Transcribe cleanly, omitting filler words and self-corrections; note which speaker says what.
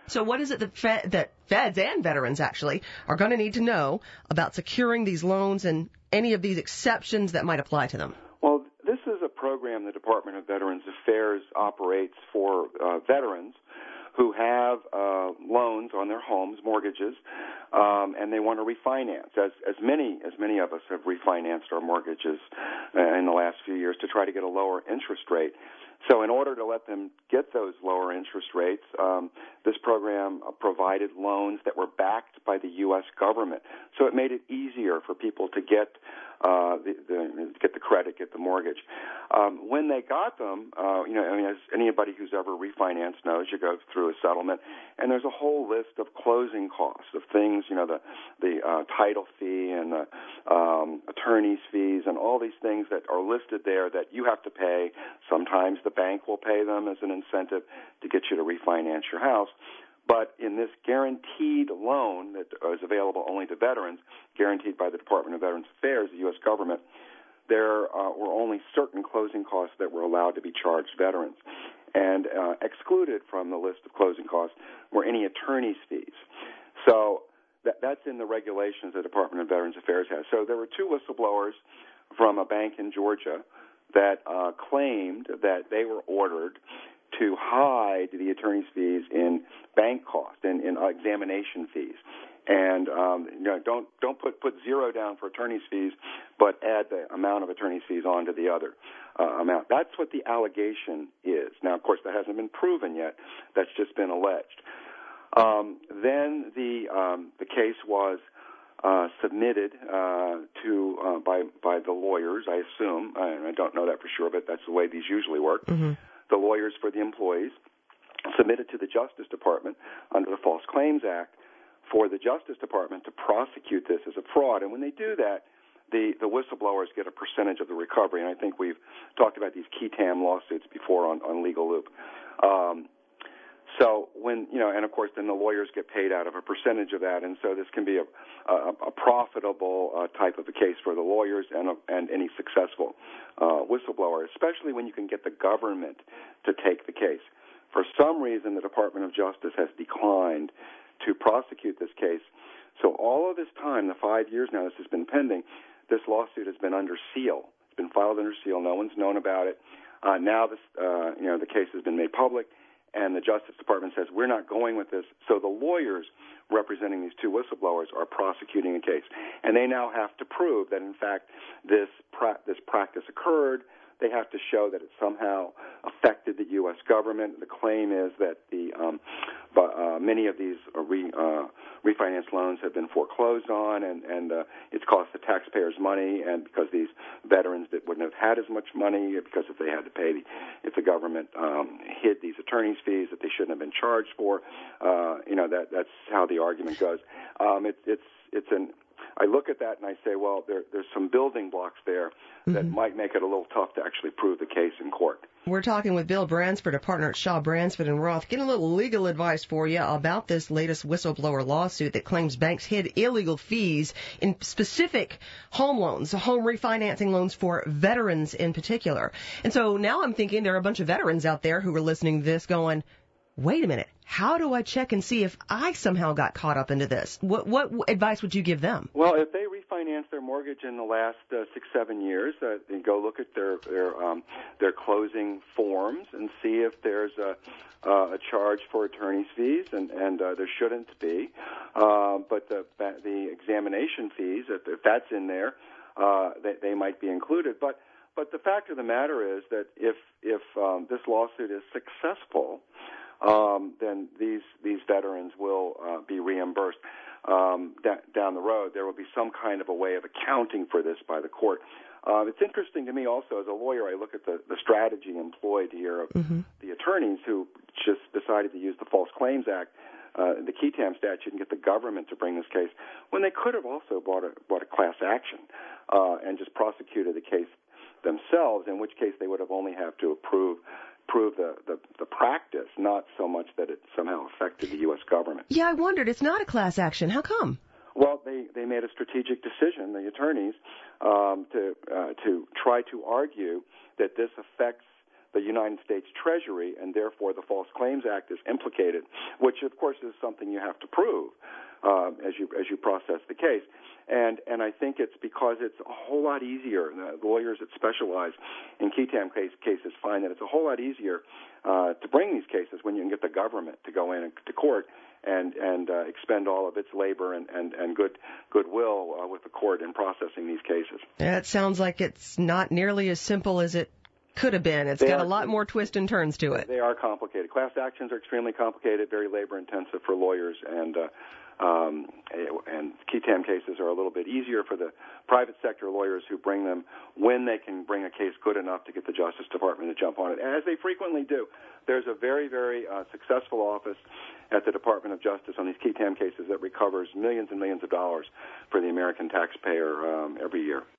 Speaker 1: So what is it that feds and veterans actually are going to need to know about securing these loans and any of these exceptions that might apply to them?
Speaker 2: Well, this is a program the Department of Veterans Affairs operates for veterans who have loans on their homes, mortgages, and they want to refinance. As many of us have refinanced our mortgages in the last few years to try to get a lower interest rate. So in order to let them get those lower interest rates, this program provided loans that were backed by the U.S. government. So it made it easier for people to get the credit, get the mortgage. When they got them, as anybody who's ever refinanced knows, you go through a settlement, and there's a whole list of closing costs of things, the title fee and the attorney's fees and all these things that are listed there that you have to pay. Sometimes the bank will pay them as an incentive to get you to refinance your house. But in this guaranteed loan that is available only to veterans, guaranteed by the Department of Veterans Affairs, the U.S. government, there were only certain closing costs that were allowed to be charged veterans. And excluded from the list of closing costs were any attorney's fees. So that's in the regulations the Department of Veterans Affairs has. So there were two whistleblowers from a bank in Georgia that claimed that they were ordered to hide the attorney's fees in bank costs and in examination fees. And don't put zero down for attorney's fees, but add the amount of attorney's fees onto the other amount. That's what the allegation is. Now, of course, that hasn't been proven yet. That's just been alleged. Then the case was submitted by the lawyers, I assume. I don't know that for sure, but that's the way these usually work. Mm-hmm. The lawyers for the employees submitted to the Justice Department under the False Claims Act for the Justice Department to prosecute this as a fraud. And when they do that, the whistleblowers get a percentage of the recovery. And I think we've talked about these Ketam lawsuits before on Legal Loop. So when, and of course then the lawyers get paid out of a percentage of that, and so this can be a profitable type of a case for the lawyers and any successful whistleblower, especially when you can get the government to take the case. For some reason, the Department of Justice has declined to prosecute this case. So all of this time, the 5 years now this has been pending, this lawsuit has been under seal. It's been filed under seal. No one's known about it. Now this, the case has been made public, and the Justice Department says, we're not going with this. So the lawyers representing these two whistleblowers are prosecuting a case. And they now have to prove that, in fact, this practice occurred. They have to show that it somehow affected the U.S. government. The claim is that many of these refinance loans have been foreclosed on, and it's cost the taxpayers money, and because these veterans that wouldn't have had as much money, because if they had to pay, if the government hid these attorney's fees that they shouldn't have been charged for, that's how the argument goes. I look at that and I say, well, there's some building blocks there that might make it a little tough to actually prove the case in court.
Speaker 1: We're talking with Bill Bransford, a partner at Shaw, Bransford & Roth, getting a little legal advice for you about this latest whistleblower lawsuit that claims banks hid illegal fees in specific home loans, home refinancing loans for veterans in particular. And so now I'm thinking there are a bunch of veterans out there who are listening to this going, wait a minute, how do I check and see if I somehow got caught up into this? What advice would you give them?
Speaker 2: Well, if they refinanced their mortgage in the last 6-7 years, then go look at their closing forms and see if there's a charge for attorney's fees, and there shouldn't be. But the examination fees, if that's in there, they might be included. But the fact of the matter is that if this lawsuit is successful, then these veterans will be reimbursed. Down the road, there will be some kind of a way of accounting for this by the court. It's interesting to me also, as a lawyer, I look at the strategy employed here of the attorneys who just decided to use the False Claims Act, the Ketam statute, and get the government to bring this case, when they could have also brought a class action and just prosecuted the case themselves, in which case they would have only have to prove the practice, not so much that it somehow affected the U.S. government.
Speaker 1: Yeah, I wondered. It's not a class action. How come?
Speaker 2: Well, they made a strategic decision, the attorneys, to try to argue that this affects the United States Treasury, and therefore the False Claims Act is implicated, which of course is something you have to prove as you process the case. And I think it's because it's a whole lot easier. The lawyers that specialize in qui tam cases find that it's a whole lot easier to bring these cases when you can get the government to go in to court and expend all of its labor and goodwill with the court in processing these cases.
Speaker 1: That sounds like it's not nearly as simple as it could have been. It's got a lot more twists and turns to it.
Speaker 2: They are complicated. Class actions are extremely complicated, very labor intensive for lawyers, and qui tam cases are a little bit easier for the private sector lawyers who bring them when they can bring a case good enough to get the Justice Department to jump on it, as they frequently do. There's a very, very successful office at the Department of Justice on these qui tam cases that recovers millions and millions of dollars for the American taxpayer every year.